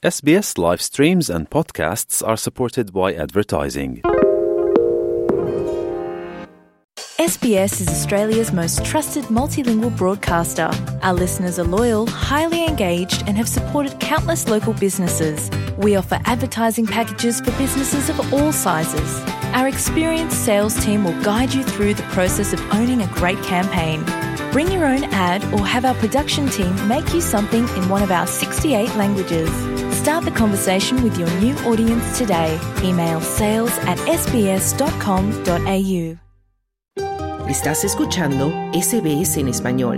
SBS live streams and podcasts are supported by advertising. SBS is Australia's most trusted multilingual broadcaster. Our listeners are loyal, highly engaged, and have supported countless local businesses. We offer advertising packages for businesses of all sizes. Our experienced sales team will guide you through the process of owning a great campaign. Bring your own ad or have our production team make you something in one of our 68 languages. Start the conversation with your new audience today. Email sales@sbs.com.au. Estás escuchando SBS en español.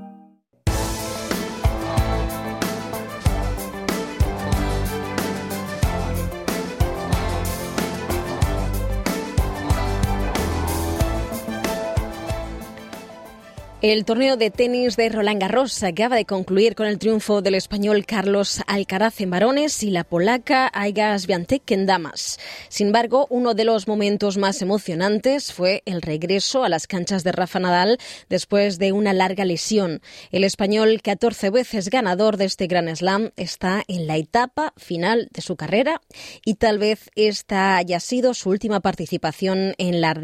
El torneo de tenis de Roland Garros acaba de concluir con el triunfo del español Carlos Alcaraz en varones y la polaca Iga Świątek en damas. Sin embargo, uno de los momentos más emocionantes fue el regreso a las canchas de Rafa Nadal después de una larga lesión. El español, 14 veces ganador de este Grand Slam, está en la etapa final de su carrera y tal vez esta haya sido su última participación en la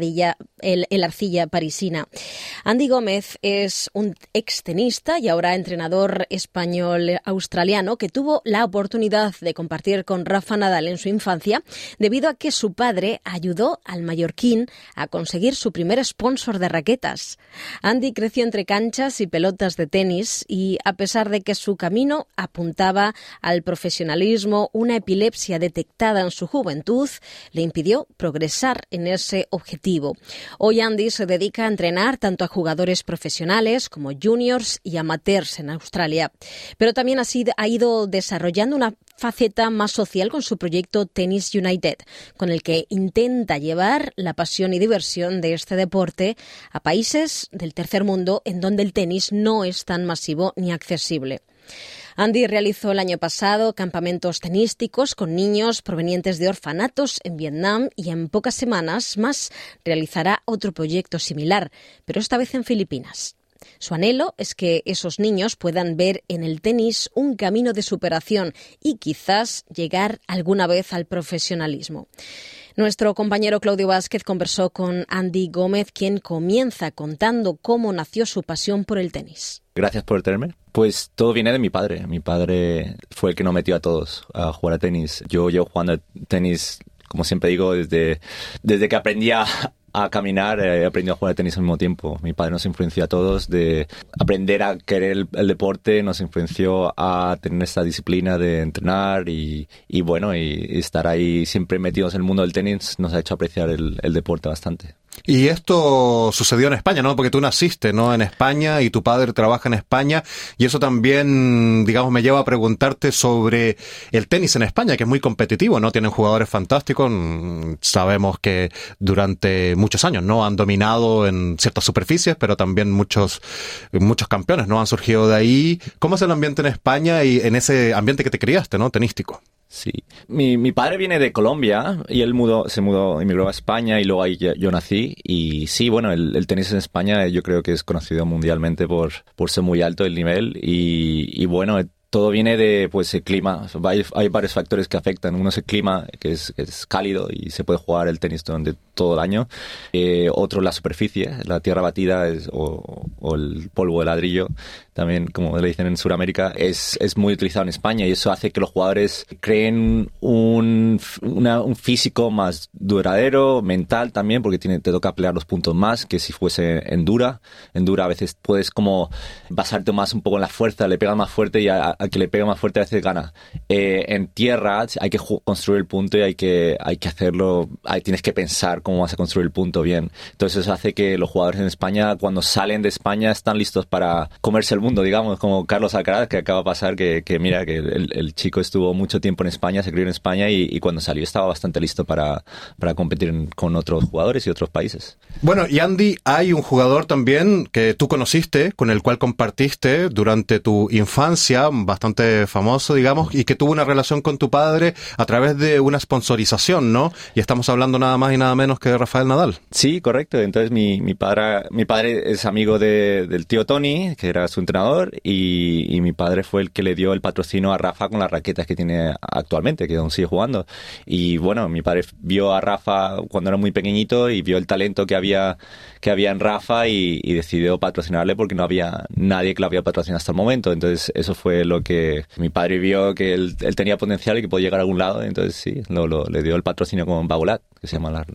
arcilla parisina. Andy Gómez es un extenista y ahora entrenador español-australiano que tuvo la oportunidad de compartir con Rafa Nadal en su infancia debido a que su padre ayudó al mallorquín a conseguir su primer sponsor de raquetas. Andy creció entre canchas y pelotas de tenis y, a pesar de que su camino apuntaba al profesionalismo, una epilepsia detectada en su juventud le impidió progresar en ese objetivo. Hoy Andy se dedica a entrenar tanto a jugadores profesionales como juniors y amateurs en Australia. Pero también ha ido desarrollando una faceta más social con su proyecto Tennis United, con el que intenta llevar la pasión y diversión de este deporte a países del tercer mundo en donde el tenis no es tan masivo ni accesible. Andy realizó el año pasado campamentos tenísticos con niños provenientes de orfanatos en Vietnam y en pocas semanas más realizará otro proyecto similar, pero esta vez en Filipinas. Su anhelo es que esos niños puedan ver en el tenis un camino de superación y quizás llegar alguna vez al profesionalismo. Nuestro compañero Claudio Vázquez conversó con Andy Gómez, quien comienza contando cómo nació su pasión por el tenis. Gracias por tenerme. Pues todo viene de mi padre. Mi padre fue el que nos metió a todos a jugar a tenis. Yo llevo jugando a tenis, como siempre digo, desde que aprendí a caminar, he aprendido a jugar a tenis al mismo tiempo. Mi padre nos influenció a todos de aprender a querer el deporte, nos influenció a tener esta disciplina de entrenar y estar ahí siempre metidos en el mundo del tenis nos ha hecho apreciar el deporte bastante. Y esto sucedió en España, ¿no? Porque tú naciste, ¿no?, en España y tu padre trabaja en España y eso también, digamos, me lleva a preguntarte sobre el tenis en España, que es muy competitivo, ¿no? Tienen jugadores fantásticos. Sabemos que durante muchos años, ¿no?, han dominado en ciertas superficies, pero también muchos campeones, ¿no?, han surgido de ahí. ¿Cómo es el ambiente en España y en ese ambiente que te criaste, ¿no?, tenístico? Sí. Mi padre viene de Colombia y él emigró a España y luego ahí yo nací. Y sí, bueno, el tenis en España yo creo que es conocido mundialmente por ser muy alto el nivel y bueno, todo viene de el clima. Hay varios factores que afectan. Uno es el clima, que es cálido y se puede jugar el tenis durante todo el año. Otro, la superficie, la tierra batida o el polvo de ladrillo. También, como le dicen en Sudamérica, es muy utilizado en España y eso hace que los jugadores creen un físico más duradero, mental también, porque te toca pelear los puntos más que si fuese en dura. En dura a veces puedes como basarte más un poco en la fuerza, le pegas más fuerte y al que le pega más fuerte a veces gana. En tierra hay que construir el punto y hay que hacerlo, tienes que pensar cómo vas a construir el punto bien. Entonces eso hace que los jugadores en España, cuando salen de España, están listos para comerse el mundo, digamos, como Carlos Alcaraz, que acaba de pasar, que mira, que el chico estuvo mucho tiempo en España, se crió en España y cuando salió estaba bastante listo para competir con otros jugadores y otros países. Bueno, y Andy, hay un jugador también que tú conociste, con el cual compartiste durante tu infancia, bastante famoso, digamos, y que tuvo una relación con tu padre a través de una sponsorización, ¿no? Y estamos hablando nada más y nada menos que de Rafael Nadal. Sí, correcto. Entonces mi padre es amigo del tío Tony, que era su entrenador entrenador y mi padre fue el que le dio el patrocinio a Rafa con las raquetas que tiene actualmente, que aún sigue jugando. Y bueno, mi padre vio a Rafa cuando era muy pequeñito y vio el talento que había en Rafa y decidió patrocinarle porque no había nadie que lo había patrocinado hasta el momento. Entonces eso fue lo que mi padre vio, que él tenía potencial y que podía llegar a algún lado. Entonces sí, le dio el patrocinio con Babolat, que se llama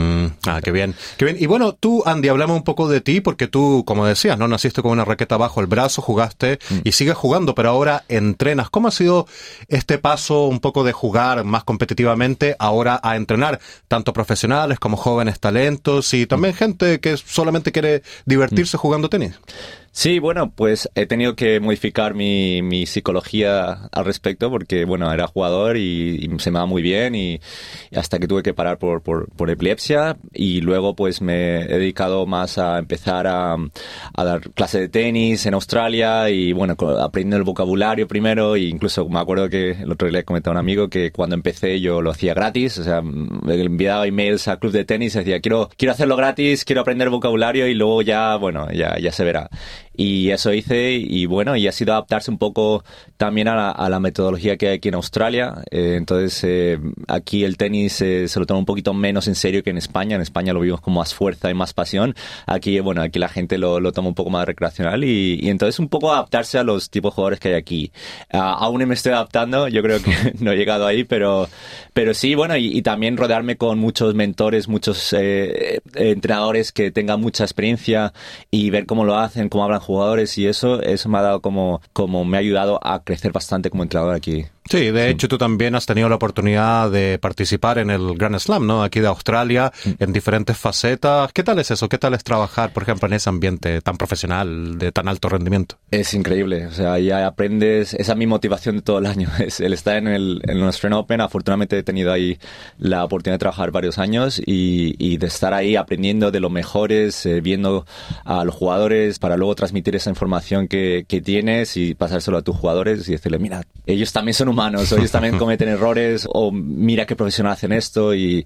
qué bien, qué bien. Y bueno, tú, Andy, hablamos un poco de ti, porque tú, como decías, ¿no? Naciste con una raqueta bajo el brazo, jugaste y sigues jugando, pero ahora entrenas. ¿Cómo ha sido este paso un poco de jugar más competitivamente ahora a entrenar tanto profesionales como jóvenes talentos y también gente que solamente quiere divertirse jugando tenis? Sí, bueno, pues he tenido que modificar mi psicología al respecto porque, bueno, era jugador y se me va muy bien y hasta que tuve que parar por epilepsia y luego pues me he dedicado más a empezar a dar clases de tenis en Australia y, bueno, aprendiendo el vocabulario primero e incluso me acuerdo que el otro día le comenté a un amigo que cuando empecé yo lo hacía gratis, o sea, me enviaba emails a club de tenis y decía, quiero hacerlo gratis, quiero aprender vocabulario y luego ya, bueno, ya se verá. Y eso hice y bueno, y ha sido adaptarse un poco también a la metodología que hay aquí en Australia. Entonces aquí el tenis se lo toma un poquito menos en serio que en España. En España lo vimos con más fuerza y más pasión. Aquí, bueno, aquí la gente lo toma un poco más recreacional y entonces un poco adaptarse a los tipos de jugadores que hay aquí. Aún me estoy adaptando, yo creo que no he llegado ahí, pero sí, bueno, y también rodearme con muchos mentores, muchos entrenadores que tengan mucha experiencia y ver cómo lo hacen, cómo hablan jugadores y eso me ha dado como me ha ayudado a crecer bastante como entrenador aquí. Sí, de hecho tú también has tenido la oportunidad de participar en el Grand Slam, ¿no? Aquí de Australia, en diferentes facetas. ¿Qué tal es eso? ¿Qué tal es trabajar, por ejemplo, en ese ambiente tan profesional, de tan alto rendimiento? Es increíble, o sea, ya aprendes, esa es mi motivación de todo el año, es el estar en el Australian Open. Afortunadamente he tenido ahí la oportunidad de trabajar varios años y de estar ahí aprendiendo de los mejores, viendo a los jugadores para luego transmitir esa información que tienes y pasárselo a tus jugadores y decirle, mira, ellos también son humanos, ellos también cometen errores, o mira qué profesional hacen esto y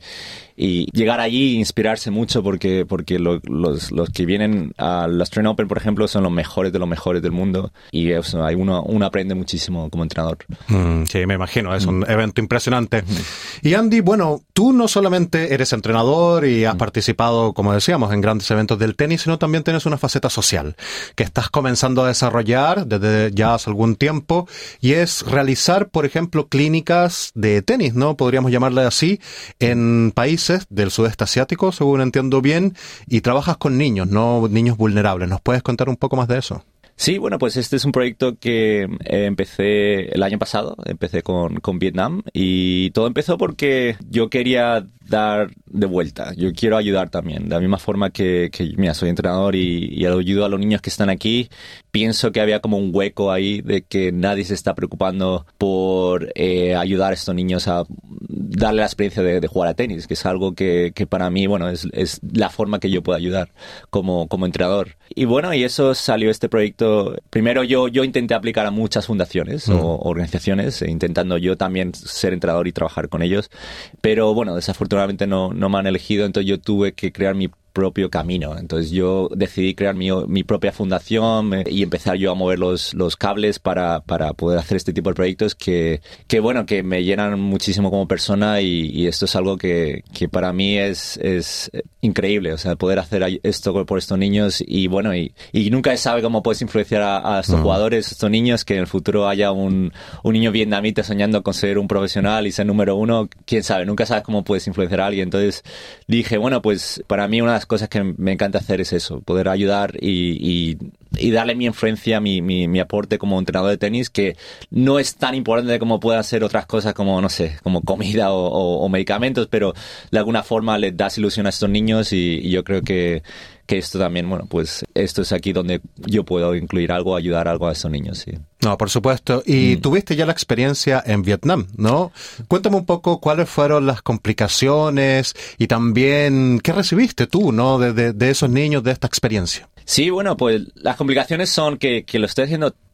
llegar allí e inspirarse mucho porque los que vienen al Australian Open, por ejemplo, son los mejores del mundo y eso, uno aprende muchísimo como entrenador. Sí, me imagino, es un evento impresionante. Y Andy, bueno, tú no solamente eres entrenador y has participado, como decíamos, en grandes eventos del tenis, sino también tienes una faceta social que estás comenzando a desarrollar desde ya hace algún tiempo y es realizar, por ejemplo, clínicas de tenis, ¿no? Podríamos llamarle así, en países del sudeste asiático, según entiendo bien, y trabajas con niños, ¿no? Niños vulnerables. ¿Nos puedes contar un poco más de eso? Sí, bueno, pues este es un proyecto que empecé el año pasado, empecé con Vietnam y todo empezó porque yo quería dar de vuelta, yo quiero ayudar también, de la misma forma que mira, soy entrenador y ayudo a los niños que están aquí, pienso que había como un hueco ahí de que nadie se está preocupando por ayudar a estos niños a darle la experiencia de jugar a tenis, que es algo que para mí, bueno, es la forma que yo puedo ayudar como entrenador. Y bueno, y eso salió este proyecto. Primero yo intenté aplicar a muchas fundaciones o organizaciones, intentando yo también ser entrenador y trabajar con ellos, pero bueno, desafortunadamente no me han elegido, entonces yo tuve que crear mi propio camino. Entonces yo decidí crear mi propia fundación y empezar yo a mover los cables para poder hacer este tipo de proyectos que bueno, que me llenan muchísimo como persona y esto es algo que para mí es increíble, o sea, poder hacer esto por estos niños y bueno, y nunca se sabe cómo puedes influenciar a estos jugadores, estos niños, que en el futuro haya un niño vietnamita soñando con ser un profesional y ser número uno, quién sabe, nunca sabes cómo puedes influenciar a alguien. Entonces dije, bueno, pues para mí una de las cosas que me encanta hacer es eso, poder ayudar y darle mi influencia, mi aporte como entrenador de tenis, que no es tan importante como puedan ser otras cosas como, no sé, como comida o medicamentos, pero de alguna forma les das ilusión a estos niños y yo creo que esto también, bueno, pues esto es aquí donde yo puedo incluir algo, ayudar algo a estos niños, sí. No, por supuesto. Y tuviste ya la experiencia en Vietnam, ¿no? Cuéntame un poco cuáles fueron las complicaciones y también qué recibiste tú, ¿no? De esos niños, de esta experiencia. Sí, bueno, pues las complicaciones son que lo estoy haciendo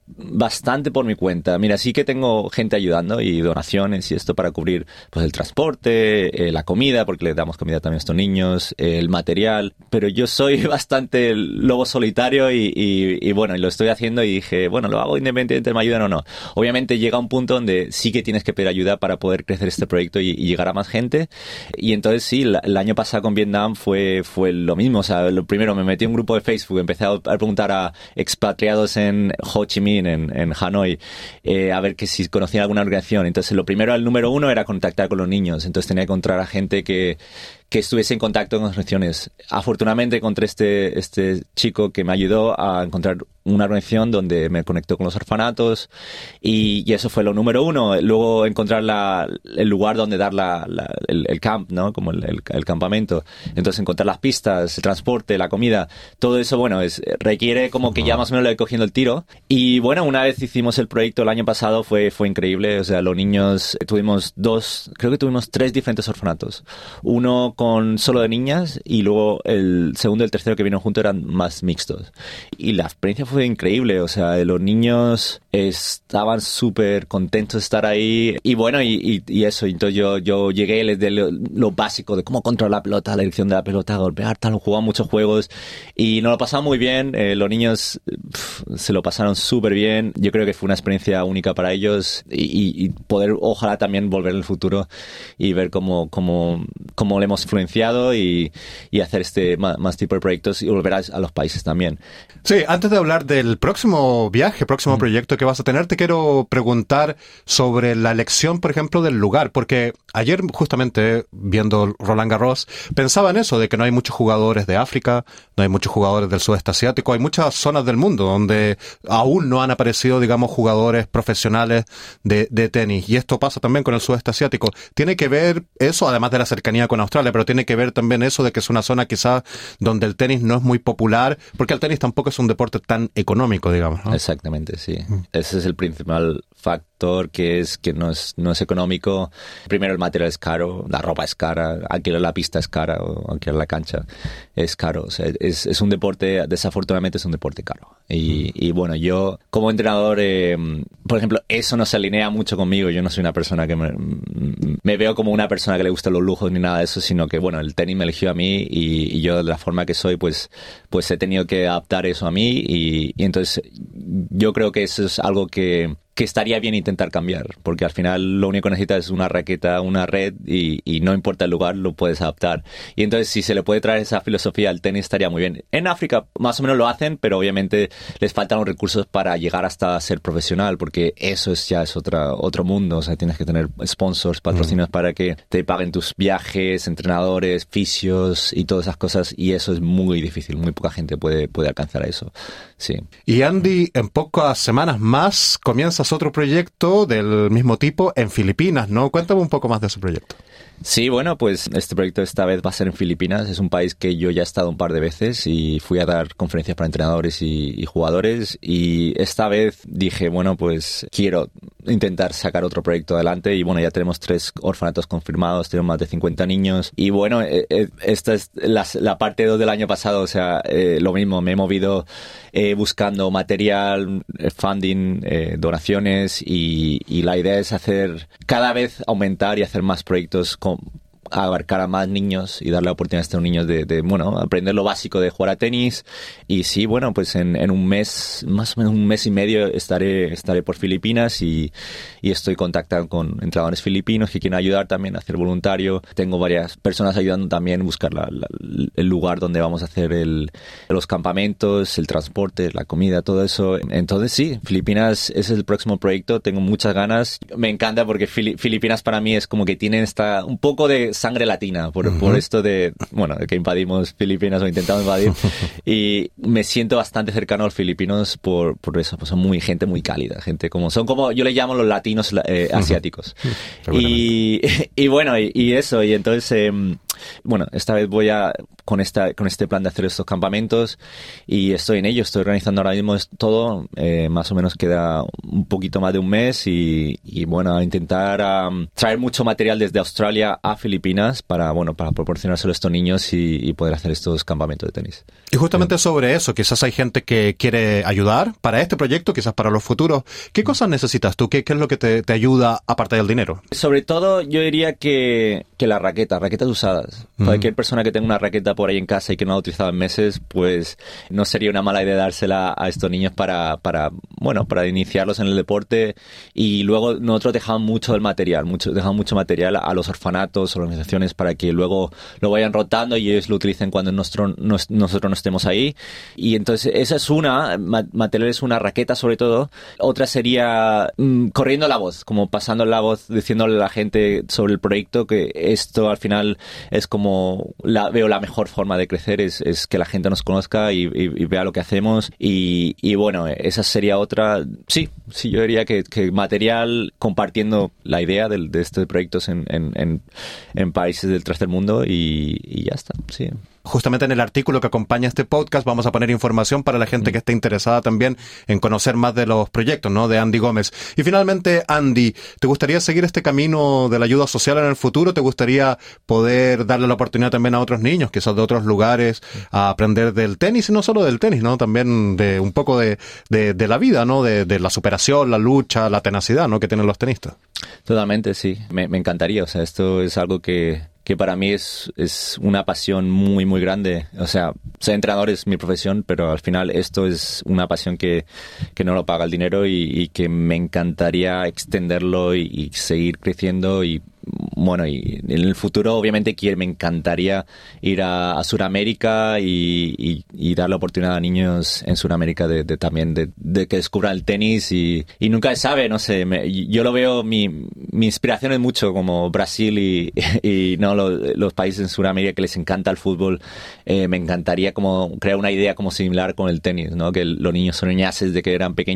bastante por mi cuenta. Mira, sí que tengo gente ayudando y donaciones y esto para cubrir pues el transporte, la comida, porque le damos comida también a estos niños, el material, pero yo soy bastante lobo solitario y bueno, y lo estoy haciendo y dije, bueno, lo hago independientemente, ¿me ayudan o no? Obviamente llega un punto donde sí que tienes que pedir ayuda para poder crecer este proyecto y llegar a más gente, y entonces sí, el año pasado con Vietnam fue lo mismo. O sea, lo primero me metí en un grupo de Facebook, empecé a preguntar a expatriados en Ho Chi Minh, en Hanoi, a ver que si conocían alguna organización. Entonces lo primero, el número uno era contactar con los niños, entonces tenía que encontrar a gente que estuviese en contacto con las organizaciones. Afortunadamente encontré este chico que me ayudó a encontrar una organización donde me conectó con los orfanatos y eso fue lo número uno. Luego encontrar el lugar donde dar el camp, ¿no? Como el campamento. Entonces encontrar las pistas, el transporte, la comida, todo eso, bueno, requiere como que ya más o menos le voy cogiendo el tiro. Y bueno, una vez hicimos el proyecto el año pasado fue increíble. O sea, los niños, creo que tuvimos 3 diferentes orfanatos. Uno con solo de niñas y luego el segundo y el tercero que vinieron juntos eran más mixtos. Y la experiencia fue increíble. O sea, los niños estaban súper contentos de estar ahí y bueno, y eso. Entonces yo llegué, les di lo básico de cómo controlar la pelota, la dirección de la pelota, golpear, tal, jugamos muchos juegos y nos lo pasamos muy bien. Los niños se lo pasaron súper bien. Yo creo que fue una experiencia única para ellos y poder ojalá también volver en el futuro y ver cómo le hemos influenciado y hacer más tipo de proyectos y volver a los países también. Sí, antes de hablar del próximo viaje, próximo proyecto que vas a tener, te quiero preguntar sobre la elección, por ejemplo, del lugar, porque ayer justamente viendo Roland Garros pensaba en eso, de que no hay muchos jugadores de África, no hay muchos jugadores del sudeste asiático, hay muchas zonas del mundo donde aún no han aparecido, digamos, jugadores profesionales de tenis, y esto pasa también con el sudeste asiático. ¿Tiene que ver eso, además de la cercanía con Australia, pero tiene que ver también eso de que es una zona quizás donde el tenis no es muy popular, porque el tenis tampoco es un deporte tan económico, digamos, ¿no? Exactamente, sí. Ese es el principal factor, que no es económico. Primero, el material es caro, la ropa es cara, alquilar la pista es cara, o alquilar la cancha es caro. O sea, es un deporte, desafortunadamente es un deporte caro. Y bueno, yo como entrenador, por ejemplo, eso no se alinea mucho conmigo. Yo no soy una persona que me veo como una persona que le gusta los lujos ni nada de eso, sino que bueno, el tenis me eligió a mí y yo de la forma que soy, pues he tenido que adaptar eso a mí y entonces yo creo que eso es algo que estaría bien intentar cambiar, porque al final lo único que necesitas es una raqueta, una red y no importa el lugar, lo puedes adaptar. Y entonces si se le puede traer esa filosofía al tenis estaría muy bien. En África más o menos lo hacen, pero obviamente les faltan los recursos para llegar hasta ser profesional, porque eso ya es otro mundo. O sea, tienes que tener sponsors, patrocinios para que te paguen tus viajes, entrenadores, fisios y todas esas cosas, y eso es muy difícil, muy poca gente puede alcanzar a eso. Sí. Y Andy, en pocas semanas más comienzas otro proyecto del mismo tipo en Filipinas, ¿no? Cuéntame un poco más de ese proyecto. Sí, bueno, pues este proyecto esta vez va a ser en Filipinas. Es un país que yo ya he estado un par de veces y fui a dar conferencias para entrenadores y jugadores, y esta vez dije, bueno, pues quiero intentar sacar otro proyecto adelante y bueno, ya tenemos 3 orfanatos confirmados, tenemos más de 50 niños y bueno, esta es la parte 2 del año pasado. O sea, lo mismo, me he movido buscando material, funding, donaciones y la idea es cada vez aumentar y hacer más proyectos abarcar a más niños y darle la oportunidad a estos niños de aprender lo básico de jugar a tenis. Y sí, bueno, pues en un mes, más o menos un mes y medio estaré por Filipinas y estoy contactando con entrenadores filipinos que quieren ayudar también a hacer voluntario. Tengo varias personas ayudando también a buscar el lugar donde vamos a hacer los campamentos, el transporte, la comida, todo eso. Entonces sí, Filipinas es el próximo proyecto. Tengo muchas ganas. Me encanta porque Filipinas para mí es como que tienen un poco de sangre latina por esto de que invadimos Filipinas o intentamos invadir y me siento bastante cercano a los filipinos por eso, pues son gente muy cálida, son como yo le llamo los latinos asiáticos y bueno, y eso, y entonces Bueno, esta vez voy con este plan de hacer estos campamentos y estoy en ello, estoy organizando ahora mismo todo, más o menos queda un poquito más de un mes y bueno, a intentar traer mucho material desde Australia a Filipinas para proporcionárselo a estos niños y poder hacer estos campamentos de tenis. Y justamente sobre eso, quizás hay gente que quiere ayudar para este proyecto, quizás para los futuros. ¿Qué cosas necesitas tú? ¿Qué es lo que te ayuda aparte del dinero? Sobre todo yo diría que las raquetas usadas. Cualquier persona que tenga una raqueta por ahí en casa y que no la ha utilizado en meses, pues no sería una mala idea dársela a estos niños para iniciarlos en el deporte. Y luego nosotros dejamos mucho material a los orfanatos, organizaciones, para que luego lo vayan rotando y ellos lo utilicen cuando nosotros no estemos ahí. Y entonces esa es material es una raqueta sobre todo. Otra sería corriendo la voz, como pasando la voz, diciéndole a la gente sobre el proyecto que esto al final es como veo la mejor forma de crecer, es que la gente nos conozca y vea lo que hacemos y bueno, esa sería otra. Sí, yo diría que material compartiendo la idea de estos proyectos en países del tercer mundo y ya está, sí. Justamente en el artículo que acompaña este podcast vamos a poner información para la gente que esté interesada también en conocer más de los proyectos, ¿no? De Andy Gómez. Y finalmente, Andy, ¿te gustaría seguir este camino de la ayuda social en el futuro? ¿Te gustaría poder darle la oportunidad también a otros niños, quizás de otros lugares, a aprender del tenis? Y no solo del tenis, ¿no? También de un poco de la vida, ¿no? De la superación, la lucha, la tenacidad, ¿no? Que tienen los tenistas. Totalmente, sí. Me encantaría. O sea, esto es algo que para mí es una pasión muy, muy grande. O sea, ser entrenador es mi profesión, pero al final esto es una pasión que no lo paga el dinero y que me encantaría extenderlo y seguir creciendo y bueno, y en el futuro obviamente me encantaría ir a Sudamérica y dar la oportunidad a niños en Sudamérica de que descubran el tenis y nunca se sabe, no sé, yo lo veo, mi inspiración es mucho como Brasil y no los países en Sudamérica que les encanta el fútbol. Me encantaría como crear una idea como similar con el tenis, ¿no? Que los niños soñasen desde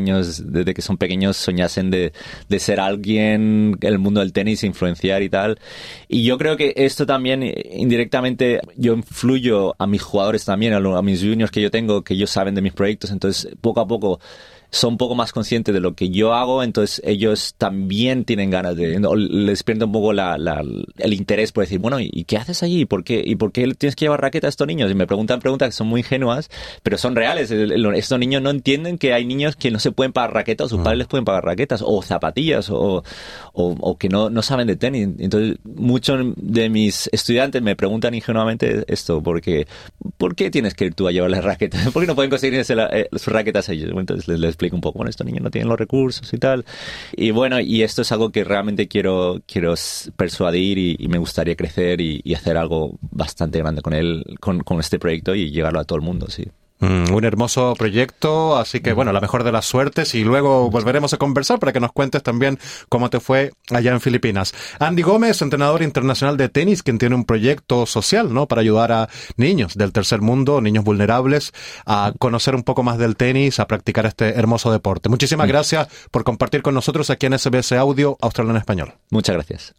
que son pequeños soñasen de ser alguien en el mundo del tenis, influenciar y tal. Y yo creo que esto también indirectamente yo influyo a mis jugadores también, a mis juniors que yo tengo, que ellos saben de mis proyectos, entonces poco a poco son un poco más conscientes de lo que yo hago, entonces ellos también tienen ganas les despierta un poco el interés por decir, bueno, ¿y qué haces allí? ¿Por qué tienes que llevar raqueta a estos niños? Y me preguntan preguntas que son muy ingenuas, pero son reales. Estos niños no entienden que hay niños que no se pueden pagar raquetas, o sus padres les pueden pagar raquetas, o zapatillas, o que no saben de tenis. Entonces, muchos de mis estudiantes me preguntan ingenuamente esto, ¿por qué tienes que ir tú a llevar las raquetas? ¿Por qué no pueden conseguir sus raquetas a ellos? Entonces les explico un poco, bueno, estos niños no tienen los recursos y tal. Y bueno, y esto es algo que realmente quiero persuadir y me gustaría crecer y hacer algo bastante grande con este proyecto y llevarlo a todo el mundo, sí. Un hermoso proyecto, así que bueno, la mejor de las suertes y luego volveremos a conversar para que nos cuentes también cómo te fue allá en Filipinas. Andy Gómez, entrenador internacional de tenis, quien tiene un proyecto social, ¿no? Para ayudar a niños del tercer mundo, niños vulnerables, a conocer un poco más del tenis, a practicar este hermoso deporte. Muchísimas gracias por compartir con nosotros aquí en SBS Audio Australia en Español. Muchas gracias.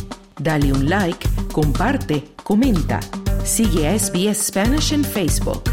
Dale un like, comparte, comenta. Sigue a SBS Spanish en Facebook.